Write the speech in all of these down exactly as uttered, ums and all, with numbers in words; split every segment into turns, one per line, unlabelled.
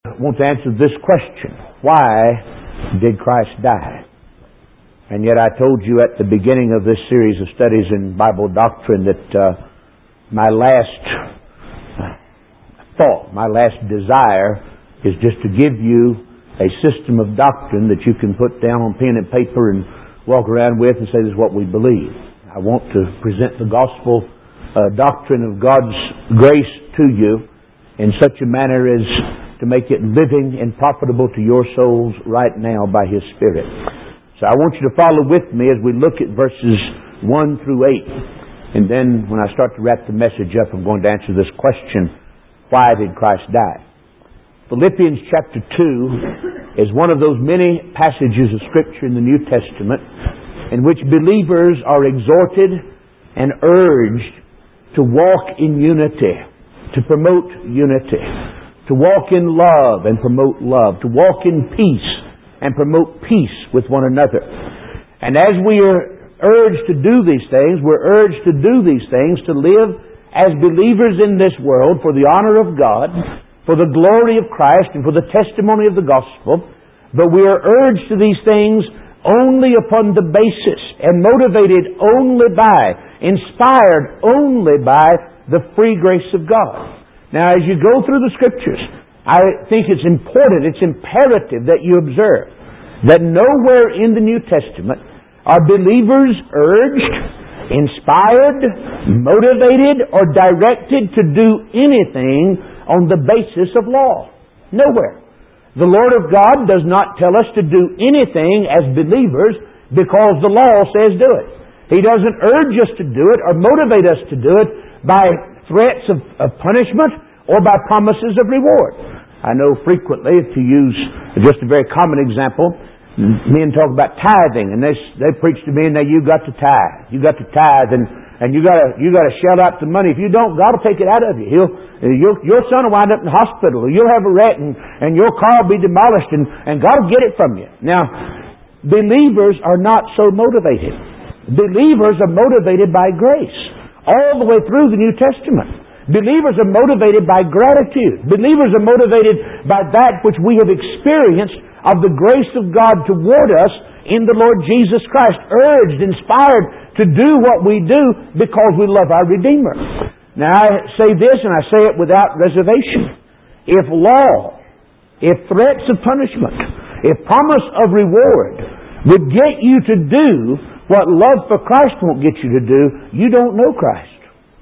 I want to answer this question. Why did Christ die? And yet I told you at the beginning of this series of studies in Bible doctrine that uh, my last thought, my last desire is just to give you a system of doctrine that you can put down on pen and paper and walk around with and say this is what we believe. I want to present the gospel uh, doctrine of God's grace to you in such a manner as to make it living and profitable to your souls right now by His Spirit. So I want you to follow with me as we look at verses one through eight. And then when I start to wrap the message up, I'm going to answer this question, why did Christ die? Philippians chapter two is one of those many passages of Scripture in the New Testament in which believers are exhorted and urged to walk in unity, to promote unity, to walk in love and promote love, to walk in peace and promote peace with one another. And as we are urged to do these things, we're urged to do these things to live as believers in this world for the honor of God, for the glory of Christ, and for the testimony of the gospel. But we are urged to these things only upon the basis and motivated only by, inspired only by the free grace of God. Now, as you go through the Scriptures, I think it's important, it's imperative that you observe that nowhere in the New Testament are believers urged, inspired, motivated, or directed to do anything on the basis of law. Nowhere. The Lord of God does not tell us to do anything as believers because the law says do it. He doesn't urge us to do it or motivate us to do it by threats of, of punishment or by promises of reward. I know frequently, to use just a very common example, men talk about tithing, and they they preach to me, and now you got to tithe, you got to tithe, and and you got to you got to shell out the money. If you don't, God will take it out of you. He'll your your son will wind up in the hospital, or you'll have a wreck, and and your car will be demolished, and and God will get it from you. Now, believers are not so motivated. Believers are motivated by grace all the way through the New Testament. Believers are motivated by gratitude. Believers are motivated by that which we have experienced of the grace of God toward us in the Lord Jesus Christ, urged, inspired to do what we do because we love our Redeemer. Now I say this, and I say it without reservation. If law, if threats of punishment, if promise of reward would get you to do what love for Christ won't get you to do, you don't know Christ.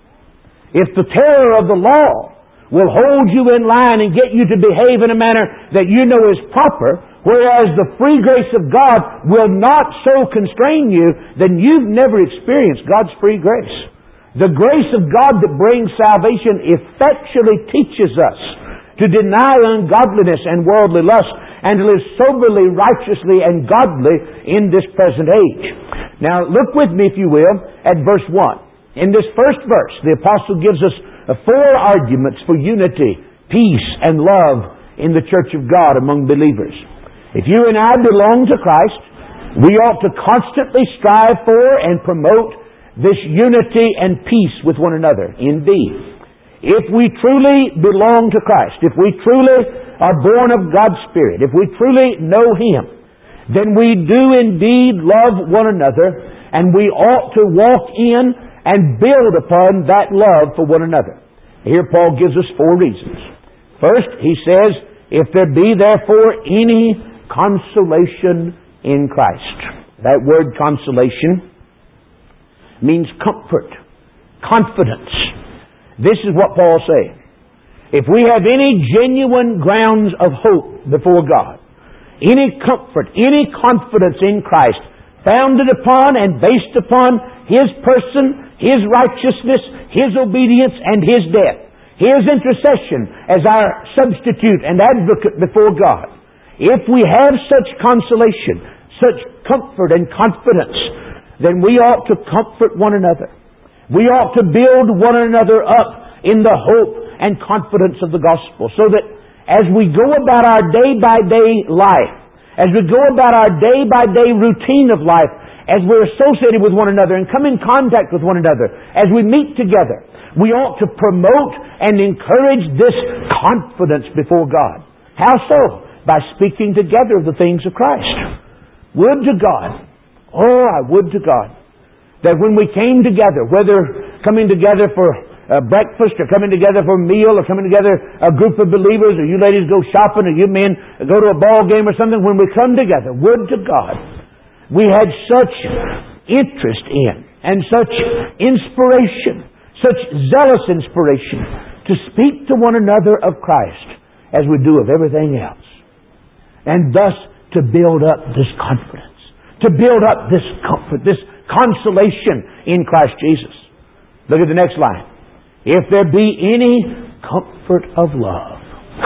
If the terror of the law will hold you in line and get you to behave in a manner that you know is proper, whereas the free grace of God will not so constrain you, then you've never experienced God's free grace. The grace of God that brings salvation effectually teaches us to deny ungodliness and worldly lust and to live soberly, righteously, and godly in this present age. Now look with me, if you will, at verse one. In this first verse, the apostle gives us four arguments for unity, peace, and love in the church of God among believers. If you and I belong to Christ, we ought to constantly strive for and promote this unity and peace with one another. Indeed, if we truly belong to Christ, if we truly are born of God's Spirit, if we truly know Him, then we do indeed love one another, and we ought to walk in and build upon that love for one another. Here Paul gives us four reasons. First, he says, if there be therefore any consolation in Christ. That word consolation means comfort, confidence. This is what Paul's saying. If we have any genuine grounds of hope before God, any comfort, any confidence in Christ, founded upon and based upon His person, His righteousness, His obedience, and His death, His intercession as our substitute and advocate before God. If we have such consolation, such comfort and confidence, then we ought to comfort one another. We ought to build one another up in the hope and confidence of the gospel, so that as we go about our day-by-day life, as we go about our day-by-day routine of life, as we're associated with one another and come in contact with one another, as we meet together, we ought to promote and encourage this confidence before God. How so? By speaking together of the things of Christ. Would to God, oh, I would to God, that when we came together, whether coming together for uh, breakfast or coming together for a meal or coming together a group of believers, or you ladies go shopping or you men go to a ball game or something, when we come together, would to God, we had such interest in and such inspiration, such zealous inspiration to speak to one another of Christ as we do of everything else. And thus to build up this confidence, to build up this comfort, this consolation in Christ Jesus. Look at the next line. If there be any comfort of love.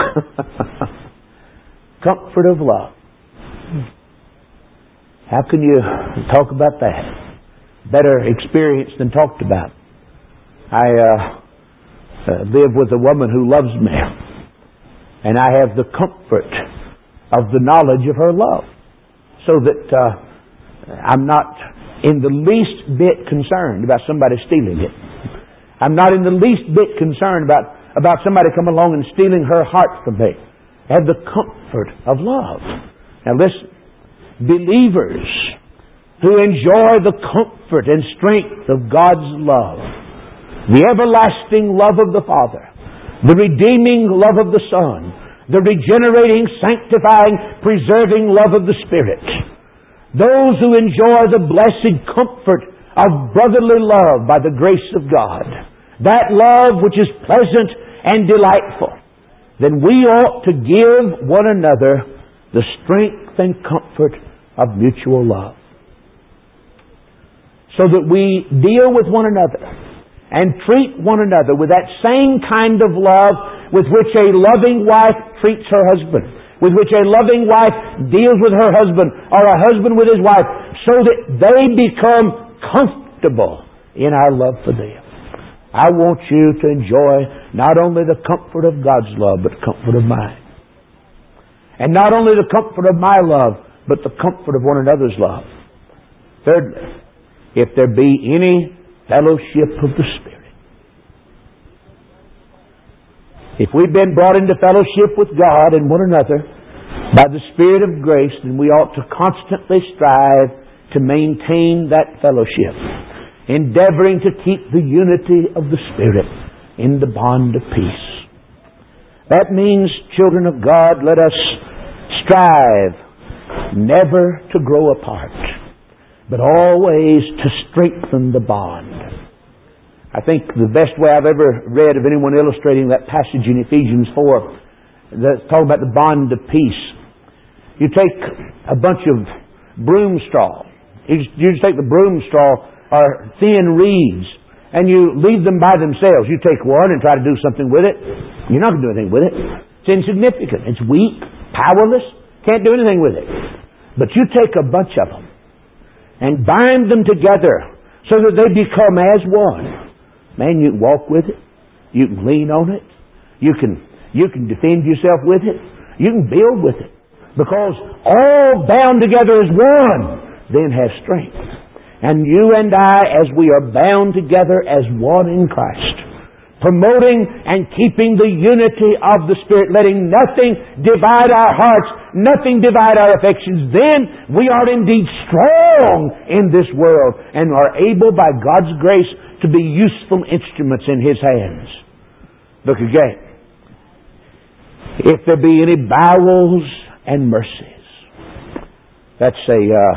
Comfort of love. How can you talk about that? Better experience than talked about. I uh, uh, live with a woman who loves me, and I have the comfort of the knowledge of her love, so that uh, I'm not in the least bit concerned about somebody stealing it. I'm not in the least bit concerned about, about somebody coming along and stealing her heart from me. I have the comfort of love. Now listen, believers who enjoy the comfort and strength of God's love, the everlasting love of the Father, the redeeming love of the Son, the regenerating, sanctifying, preserving love of the Spirit. Those who enjoy the blessed comfort of brotherly love by the grace of God, that love which is pleasant and delightful, then we ought to give one another the strength and comfort of mutual love, so that we deal with one another and treat one another with that same kind of love with which a loving wife treats her husband, with which a loving wife deals with her husband, or a husband with his wife, so that they become comfortable in our love for them. I want you to enjoy not only the comfort of God's love, but the comfort of mine. And not only the comfort of my love, but the comfort of one another's love. Thirdly, if there be any fellowship of the Spirit. If we've been brought into fellowship with God and one another by the Spirit of grace, then we ought to constantly strive to maintain that fellowship, endeavoring to keep the unity of the Spirit in the bond of peace. That means, children of God, let us strive never to grow apart, but always to strengthen the bond. I think the best way I've ever read of anyone illustrating that passage in Ephesians four, that's talking about the bond of peace. You take a bunch of broom straw. You just, you just take the broom straw or thin reeds, and you leave them by themselves. You take one and try to do something with it. You're not going to do anything with it. It's insignificant. It's weak, powerless. Can't do anything with it. But you take a bunch of them and bind them together so that they become as one. Man, you can walk with it. You can lean on it. You can, you can defend yourself with it. You can build with it. Because all bound together as one then has strength. And you and I, as we are bound together as one in Christ, promoting and keeping the unity of the Spirit, letting nothing divide our hearts, nothing divide our affections, then we are indeed strong in this world and are able by God's grace to be useful instruments in His hands. Look again. If there be any bowels and mercies. That's a uh,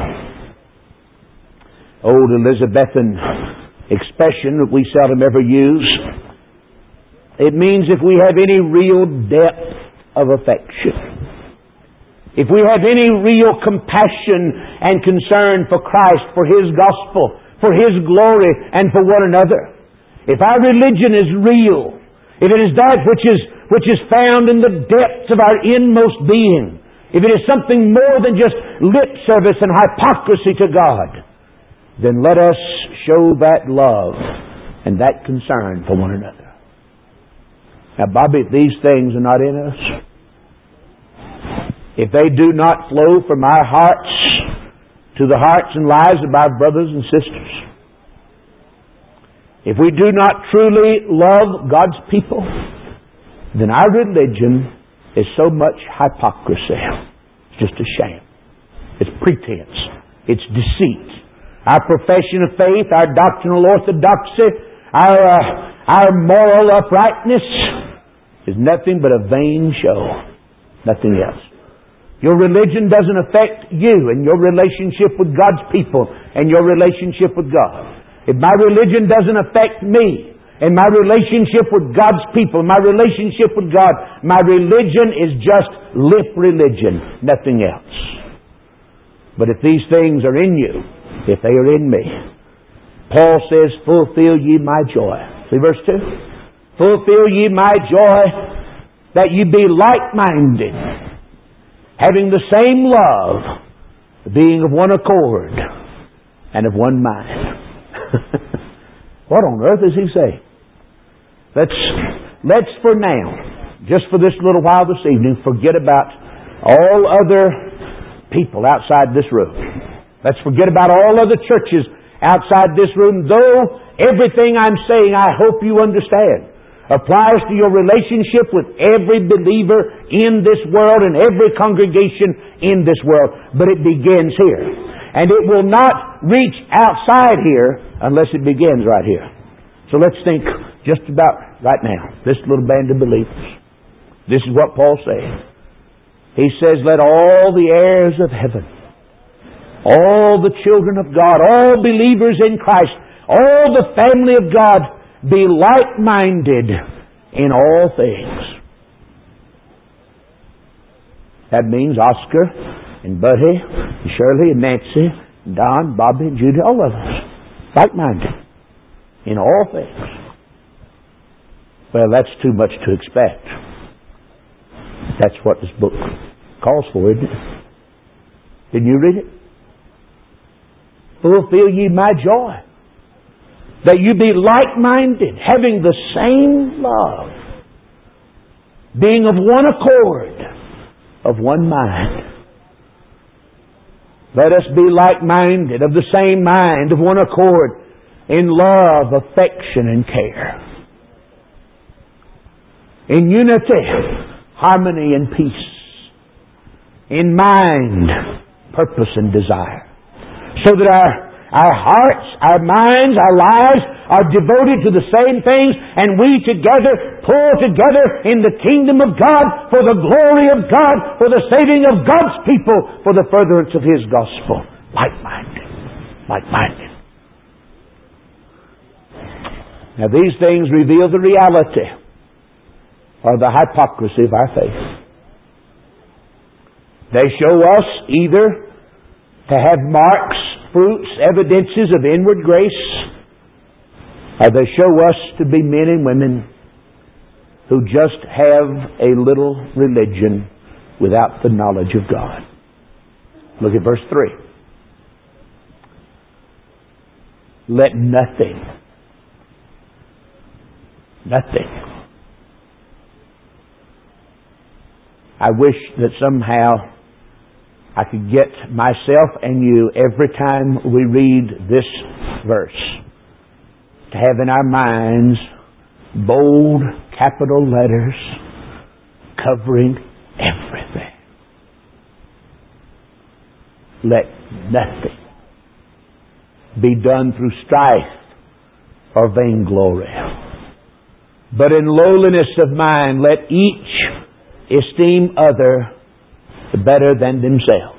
old Elizabethan expression that we seldom ever use. It means if we have any real depth of affection, if we have any real compassion and concern for Christ, for His gospel, for His glory, and for one another. If our religion is real, if it is that which is which is found in the depths of our inmost being, if it is something more than just lip service and hypocrisy to God, then let us show that love and that concern for one another. Now, Bobby, if these things are not in us, if they do not flow from our hearts to the hearts and lives of our brothers and sisters, if we do not truly love God's people, then our religion is so much hypocrisy. It's just a sham. It's pretense. It's deceit. Our profession of faith, our doctrinal orthodoxy, our, uh, our moral uprightness is nothing but a vain show. Nothing else. Your religion doesn't affect you and your relationship with God's people and your relationship with God. If my religion doesn't affect me and my relationship with God's people, my relationship with God, my religion is just lip religion, nothing else. But if these things are in you, if they are in me, Paul says, fulfill ye my joy. See verse two? Fulfill ye my joy that ye be like-minded, having the same love, being of one accord and of one mind. What on earth is he saying? Let's, let's for now, just for this little while this evening, forget about all other people outside this room. Let's forget about all other churches outside this room, though everything I'm saying, I hope you understand, applies to your relationship with every believer in this world and every congregation in this world. But it begins here. And it will not reach outside here unless it begins right here. So let's think just about right now, this little band of believers. This is what Paul's saying. He says, let all the heirs of heaven, all the children of God, all believers in Christ, all the family of God be like-minded in all things. That means Oscar and Buddy and Shirley and Nancy and Don, Bobby and Judy, all of us. Like-minded in all things. Well, that's too much to expect. That's what this book calls for, isn't it? Didn't you read it? Fulfill ye my joy, that you be like-minded, having the same love, being of one accord, of one mind. Let us be like-minded, of the same mind, of one accord, in love, affection, and care. In unity, harmony, and peace. In mind, purpose, and desire. So that our, our hearts, our minds, our lives are devoted to the same things, and we together pull together in the kingdom of God for the glory of God, for the saving of God's people, for the furtherance of His gospel. Like-minded. Like-minded. Now these things reveal the reality or the hypocrisy of our faith. They show us either to have marks, fruits, evidences of inward grace, or they show us to be men and women who just have a little religion without the knowledge of God. Look at verse three. Let nothing, nothing. I wish that somehow I could get myself and you, every time we read this verse, to have in our minds bold capital letters covering everything. Let nothing be done through strife or vainglory, but in lowliness of mind let each esteem other better than themselves.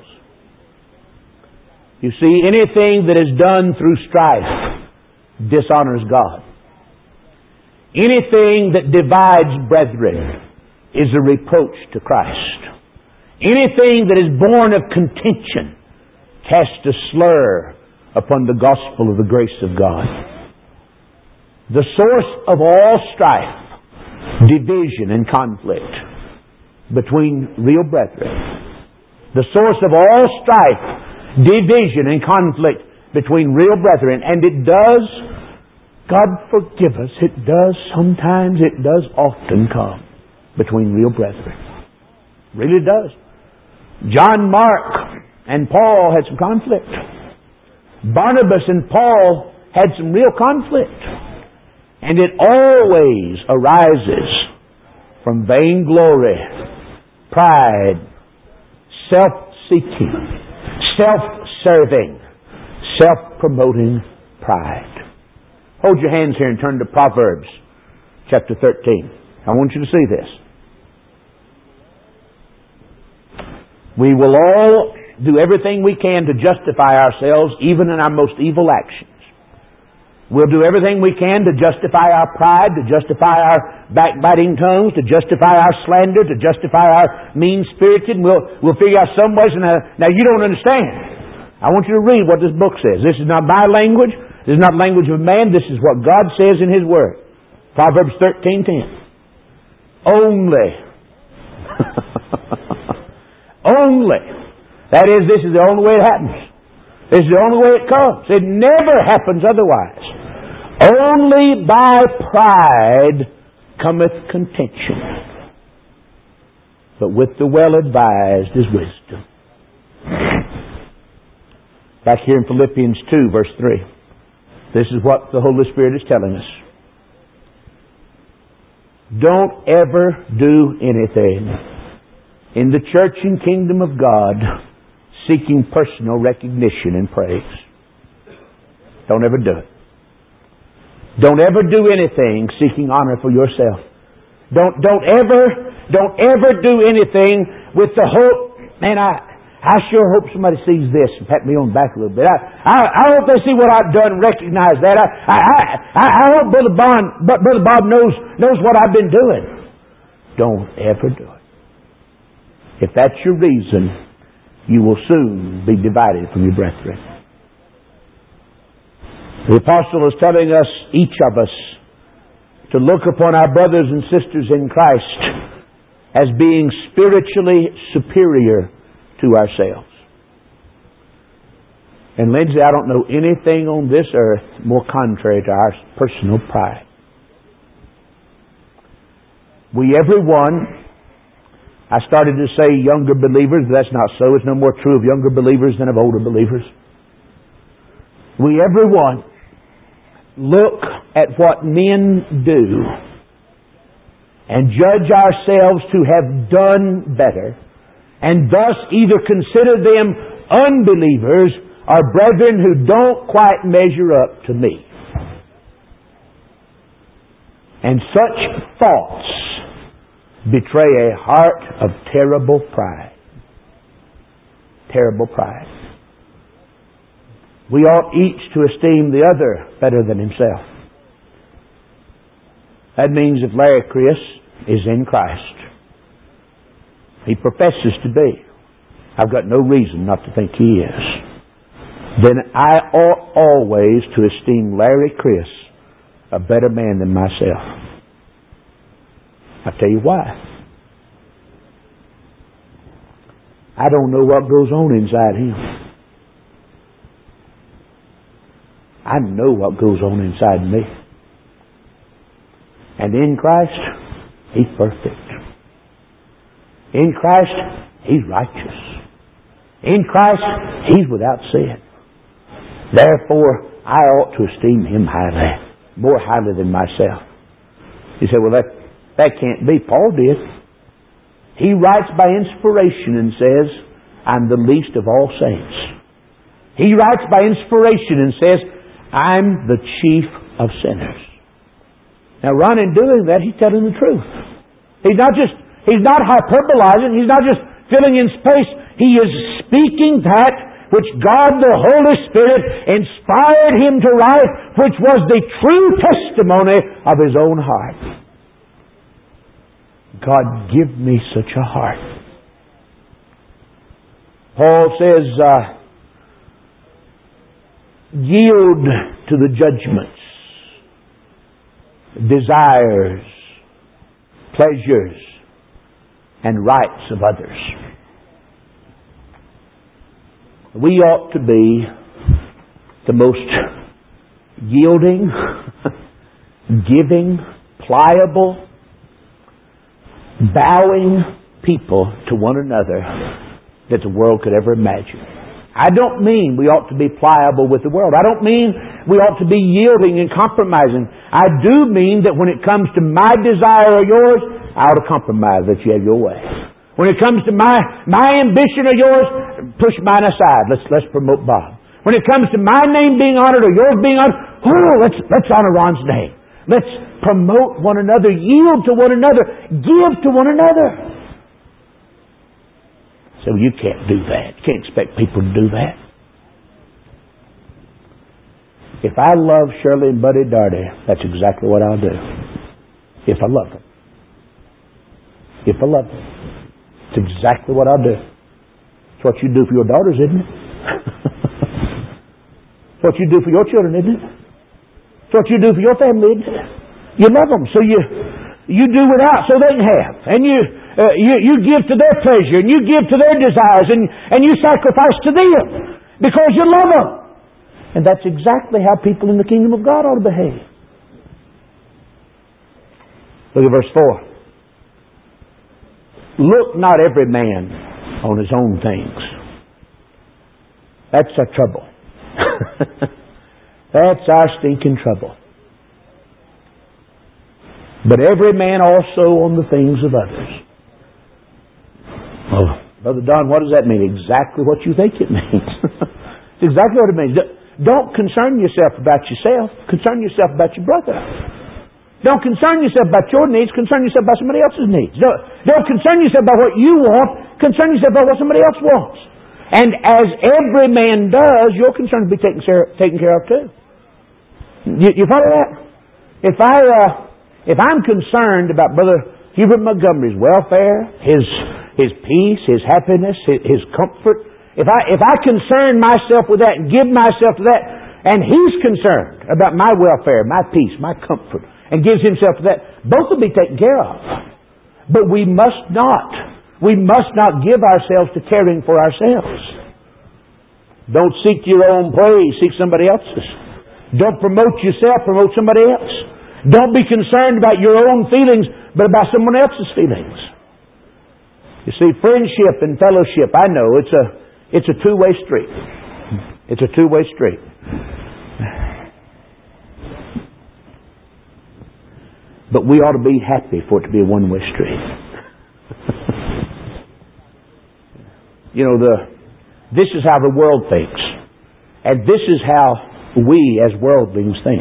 You see, anything that is done through strife dishonors God. Anything that divides brethren is a reproach to Christ. Anything that is born of contention casts a slur upon the gospel of the grace of God. The source of all strife, division, and conflict between real brethren. The source of all strife, division, and conflict between real brethren. And it does, God forgive us, it does sometimes, it does often come between real brethren. Really does. John Mark and Paul had some conflict. Barnabas and Paul had some real conflict. And it always arises from vainglory pride, self-seeking, self-serving, self-promoting pride. Hold your hands here and turn to Proverbs chapter thirteen. I want you to see this. We will all do everything we can to justify ourselves, even in our most evil actions. We'll do everything we can to justify our pride, to justify our backbiting tongues, to justify our slander, to justify our mean-spirited. We'll, we'll figure out some ways. Now, now, you don't understand. I want you to read what this book says. This is not my language. This is not the language of man. This is what God says in His Word. Proverbs thirteen ten. Only. Only. That is, this is the only way it happens. This is the only way it comes. It never happens otherwise. Only by pride cometh contention, but with the well-advised is wisdom. Back here in Philippians two, verse three. This is what the Holy Spirit is telling us. Don't ever do anything in the church and kingdom of God seeking personal recognition and praise. Don't ever do it. Don't ever do anything seeking honor for yourself. Don't don't ever don't ever do anything with the hope. Man, I I sure hope somebody sees this and pat me on the back a little bit. I I, I hope they see what I've done and recognize that. I I I, I hope Brother Bob Brother Bob knows knows what I've been doing. Don't ever do it. If that's your reason, you will soon be divided from your brethren. The apostle is telling us, each of us, to look upon our brothers and sisters in Christ as being spiritually superior to ourselves. And Lindsay, I don't know anything on this earth more contrary to our personal pride. We, everyone, I started to say younger believers, but that's not so. It's no more true of younger believers than of older believers. We, everyone, look at what men do and judge ourselves to have done better, and thus either consider them unbelievers or brethren who don't quite measure up to me. And such thoughts betray a heart of terrible pride. Terrible pride. We ought each to esteem the other better than himself. That means if Larry Chris is in Christ, he professes to be, I've got no reason not to think he is, then I ought always to esteem Larry Chris a better man than myself. I'll tell you why. I don't know what goes on inside him. I know what goes on inside me. And in Christ, he's perfect. In Christ, he's righteous. In Christ, he's without sin. Therefore, I ought to esteem him highly, more highly than myself. You say, well, that, that can't be. Paul did. He writes by inspiration and says, I'm the least of all saints. He writes by inspiration and says, I'm the chief of sinners. Now, Ron, in doing that, he's telling the truth. He's not just, he's not hyperbolizing. He's not just filling in space. He is speaking that which God the Holy Spirit inspired him to write, which was the true testimony of his own heart. God, give me such a heart. Paul says, uh, yield to the judgments, desires, pleasures, and rights of others. We ought to be the most yielding, giving, pliable, bowing people to one another that the world could ever imagine. I don't mean we ought to be pliable with the world. I don't mean we ought to be yielding and compromising. I do mean that when it comes to my desire or yours, I ought to compromise that you have your way. When it comes to my, my ambition or yours, push mine aside. Let's, let's promote Bob. When it comes to my name being honored or yours being honored, oh, let's, let's honor Ron's name. Let's promote one another, yield to one another, give to one another. So you can't do that. You can't expect people to do that. If I love Shirley and Buddy Darty, that's exactly what I'll do. If I love them. If I love them. It's exactly what I'll do. It's what you do for your daughters, isn't it? It's what you do for your children, isn't it? It's what you do for your family, isn't it? You love them, so you you do without so they can have. And you, uh, you, you give to their pleasure, and you give to their desires, and, and you sacrifice to them because you love them. And that's exactly how people in the kingdom of God ought to behave. Look at verse four. Look not every man on his own things. That's our trouble. That's our stinking trouble. But every man also on the things of others. Oh, Brother Don, what does that mean? Exactly what you think it means. It's exactly what it means. Don't concern yourself about yourself. Concern yourself about your brother. Don't concern yourself about your needs. Concern yourself about somebody else's needs. Don't, don't concern yourself about what you want. Concern yourself about what somebody else wants. And as every man does, your concern will be taken care, taken care of too. You, you follow that? If I, uh, if I'm concerned about Brother Hubert Montgomery's welfare, his his peace, his happiness, his, his comfort, if I if I concern myself with that and give myself to that, and he's concerned about my welfare, my peace, my comfort, and gives himself to that, both will be taken care of. But we must not, we must not give ourselves to caring for ourselves. Don't seek your own praise, seek somebody else's. Don't promote yourself, promote somebody else. Don't be concerned about your own feelings, but about someone else's feelings. You see, friendship and fellowship, I know, it's a, it's a two-way street. It's a two-way street. But we ought to be happy for it to be a one-way street. You know, the this is how the world thinks. And this is how we as worldlings think.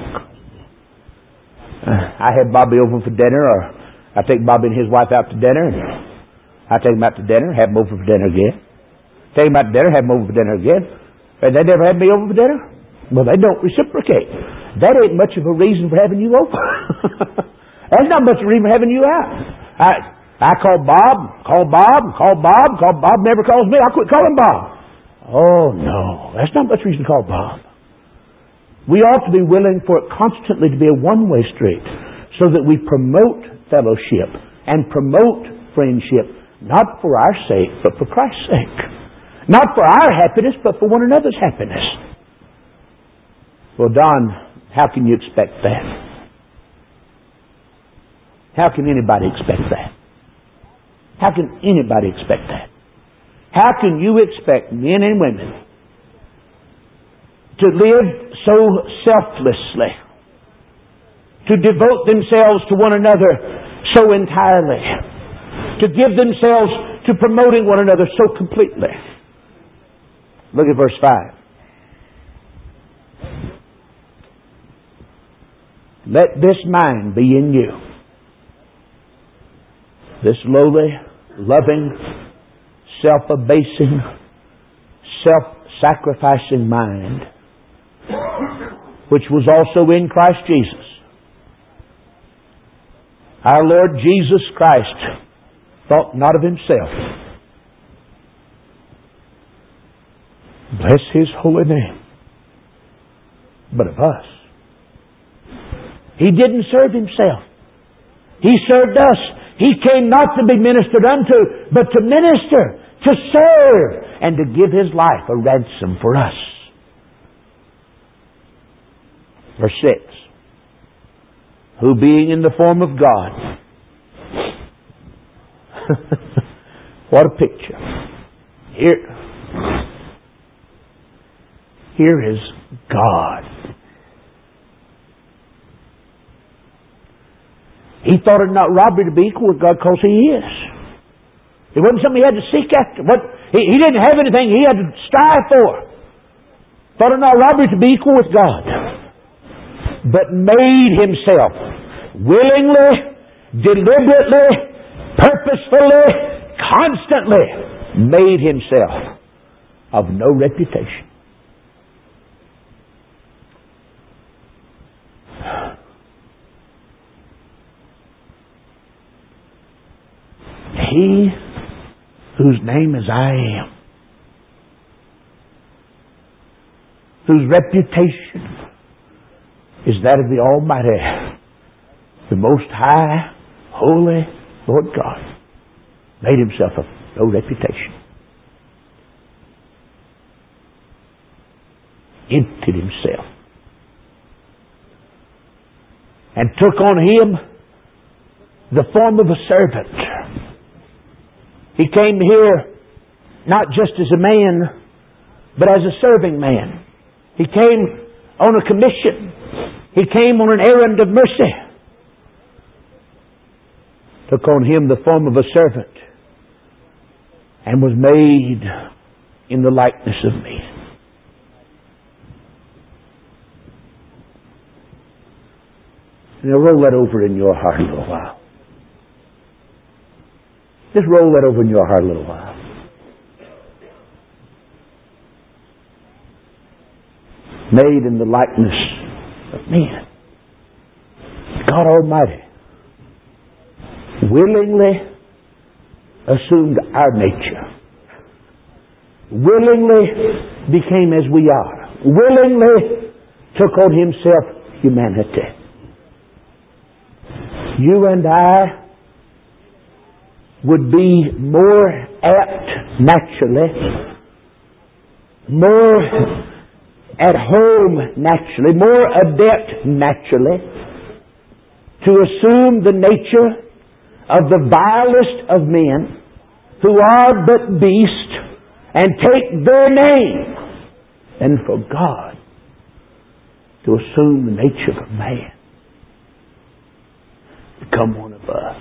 Uh, I have Bobby over for dinner, or I take Bobby and his wife out to dinner, and I take them out to dinner, have them over for dinner again. Take them out to dinner, have them over for dinner again. And they never had me over for dinner? Well, they don't reciprocate. That ain't much of a reason for having you over. That's not much of a reason for having you out. I I call Bob, call Bob, call Bob, call Bob, never calls me. I quit calling Bob. Oh, no. That's not much reason to call Bob. We ought to be willing for it constantly to be a one-way street so that we promote fellowship and promote friendship, not for our sake, but for Christ's sake. Not for our happiness, but for one another's happiness. Well, Don, how can you expect that? How can anybody expect that? How can anybody expect that? How can you expect men and women to live so selflessly, to devote themselves to one another so entirely, to give themselves to promoting one another so completely? Look at verse five. Let this mind be in you. This lowly, loving, self-abasing, self-sacrificing mind, which was also in Christ Jesus. Our Lord Jesus Christ thought not of himself. Bless his holy name. But of us. He didn't serve himself. He served us. He came not to be ministered unto, but to minister, to serve, and to give his life a ransom for us. Verse six. Who being in the form of God. What a picture. Here, here is God. He thought it not robbery to be equal with God because he is. It wasn't something he had to seek after. What, he, he didn't have anything he had to strive for. Thought it not robbery to be equal with God. But made himself willingly, deliberately, purposefully, constantly made himself of no reputation. He whose name is I Am, whose reputation is that of the Almighty, the Most High, Holy Lord God, made himself of no reputation. Emptied himself. And took on him the form of a servant. He came here not just as a man, but as a serving man. He came on a commission. He came on an errand of mercy. Took on him the form of a servant and was made in the likeness of men. Now roll that over in your heart a little while. Just roll that over in your heart a little while. Made in the likeness of men. God Almighty willingly assumed our nature. Willingly became as we are. Willingly took on himself humanity. You and I would be more apt naturally, more at home naturally, more adept naturally, to assume the nature of the vilest of men who are but beasts and take their name, and for God to assume the nature of a man, become one of us.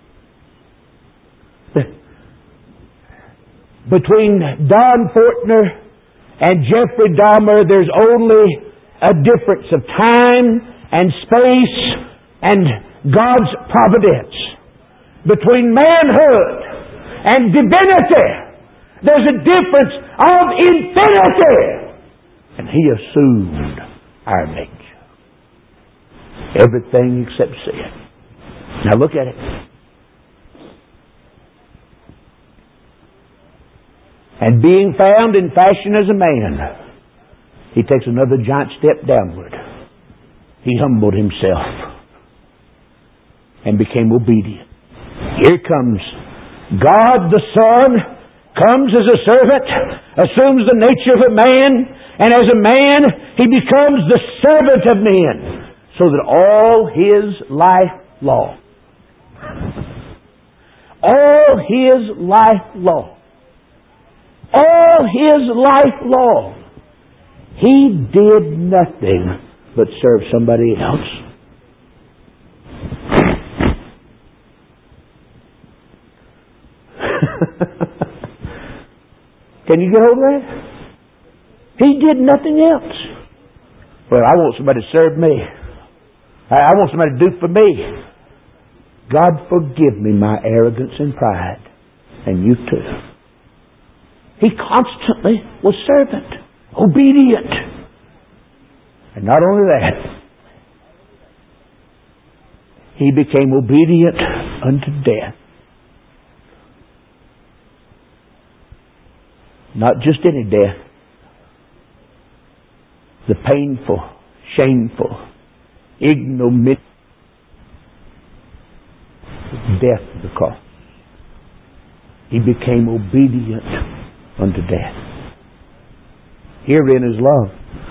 Between Don Fortner and Jeffrey Dahmer, there's only a difference of time and space and God's providence. Between manhood and divinity, there's a difference of infinity. And he assumed our nature. Everything except sin. Now look at it. And being found in fashion as a man, he takes another giant step downward. He humbled himself and became obedient. Here comes God the Son, comes as a servant, assumes the nature of a man, and as a man, he becomes the servant of men, so that all his life long, all his life long, all his life long, he did nothing but serve somebody else. Can you get hold of that? He did nothing else. Well, I want somebody to serve me. I want somebody to do for me. God forgive me my arrogance and pride. And you too. He constantly was servant, obedient. And not only that, he became obedient unto death. Not just any death. The painful, shameful, ignominious death of the cross. He became obedient unto death. Herein is love.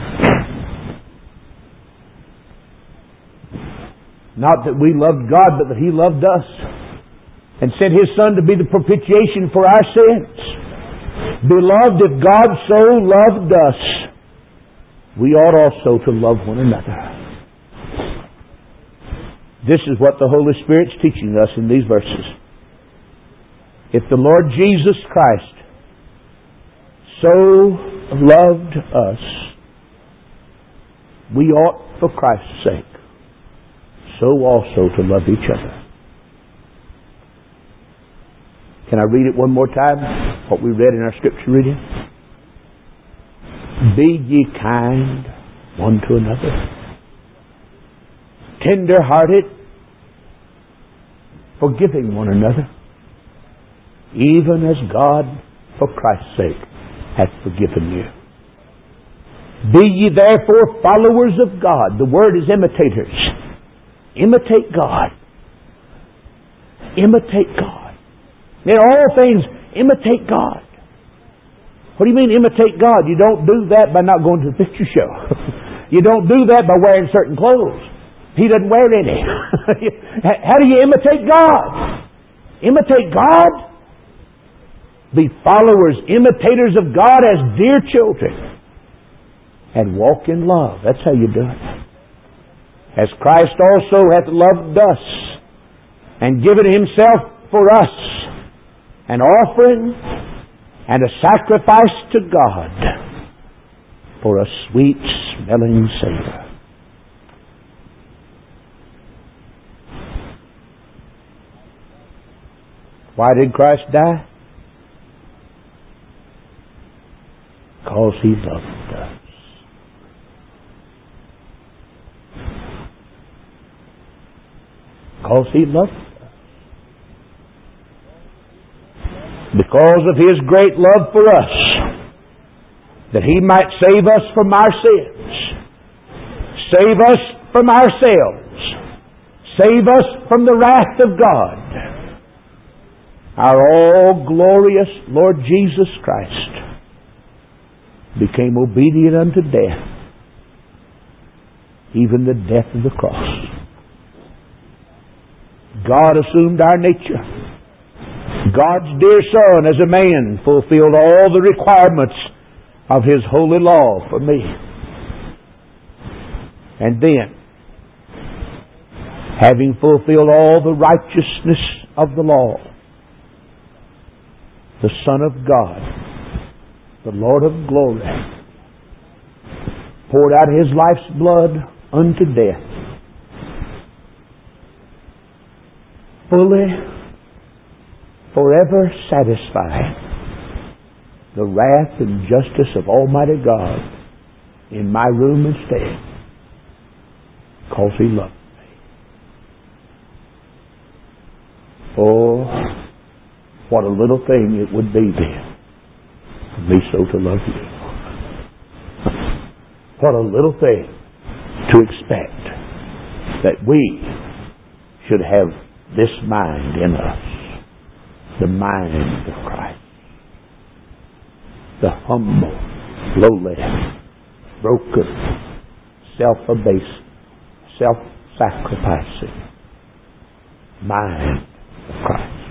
Not that we loved God, but that He loved us and sent His Son to be the propitiation for our sins. Beloved, if God so loved us, we ought also to love one another. This is what the Holy Spirit's teaching us in these verses. If the Lord Jesus Christ so loved us, we ought, for Christ's sake, so also to love each other. Can I read it one more time? What we read in our scripture reading? Be ye kind one to another, tender-hearted, forgiving one another, even as God, for Christ's sake, hath forgiven you. Be ye therefore followers of God. The word is imitators. Imitate God. Imitate God. In all things, imitate God. What do you mean imitate God? You don't do that by not going to the picture show. You don't do that by wearing certain clothes. He doesn't wear any. How do you imitate God? Imitate God? Be followers, imitators of God as dear children. And walk in love. That's how you do it. As Christ also hath loved us and given Himself for us, an offering and a sacrifice to God for a sweet smelling savor. Why did Christ die? Because He loved us. Because He loved us. Because of His great love for us, that He might save us from our sins, save us from ourselves, save us from the wrath of God. Our all-glorious Lord Jesus Christ became obedient unto death, even the death of the cross. God assumed our nature. God's dear Son, as a man, fulfilled all the requirements of His holy law for me. And then, having fulfilled all the righteousness of the law, the Son of God, the Lord of glory, poured out His life's blood unto death, fully, forever satisfying the wrath and justice of Almighty God in my room instead, because He loved me. Oh, what a little thing it would be then for me so to love you. What a little thing to expect that we should have this mind in us. The mind of Christ. The humble, lowly, broken, self-abasing, self-sacrificing mind of Christ.